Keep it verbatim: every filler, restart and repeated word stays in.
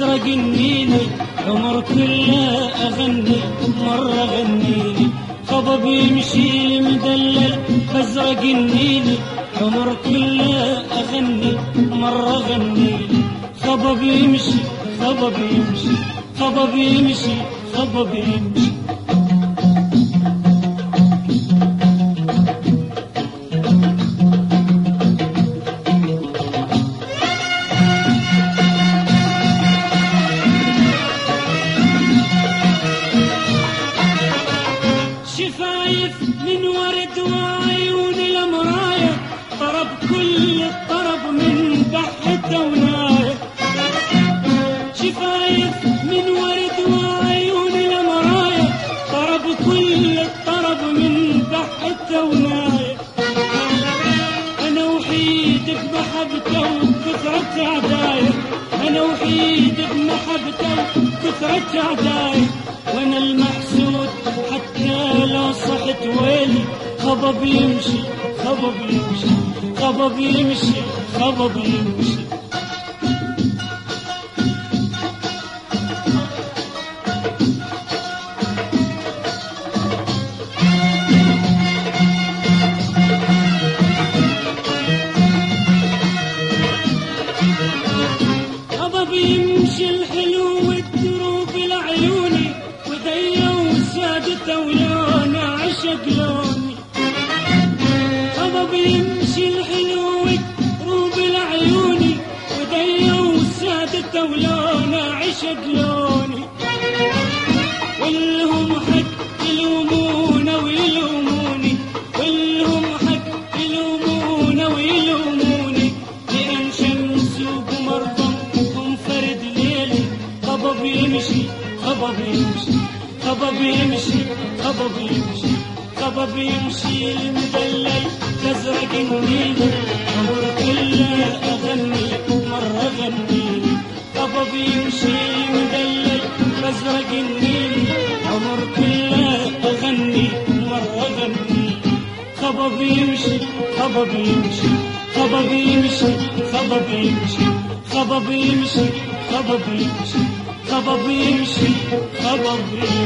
بزرق النيل عمر كله أغني مرة غنيني خبب يمشي المدلل بزرق النيل عمر كله أغني مرة غنيني خبب يمشي خبب يمشي خبب يمشي خبب يمشي شفايف من ورد وعيون المراية طرب كل الطرب من بحة وناية شفايف من ورد وعيون المراية طرب كل الطرب من بحة وناية أنا وحيد بمحبته وكثرة عداية أنا وحيد بمحبته وكثرة عداية وأنا المحسود حتى لو صحت ويلي خبب يمشي خبب يمشي خبب يمشي خبب يمشي خبب يمشي الحلو والدروب العيوني وديا وسادته ولون عشق لوني خبب يمشي الحلو والدروب العيوني وديا وسادته ولون عشق لوني والهم حق يلومونا ويلوموني والهم حق يلومونا ويلوموني لأن شمس وقمر ضمكم فرد ليلي خبب يمشي خبب يمشي خبب يمشي خبب يمشي خبب يمشي المدلل تزرق النيل عمر كله أغني مرة غنيني خبب يمشي المدلل تزرق النيل عمر كله أغني مرة غنيني خبب يمشي خبب يمشي خبب يمشي خبب يمشي خبب يمشي خبب يمشي خبب يمشي خبب يمشي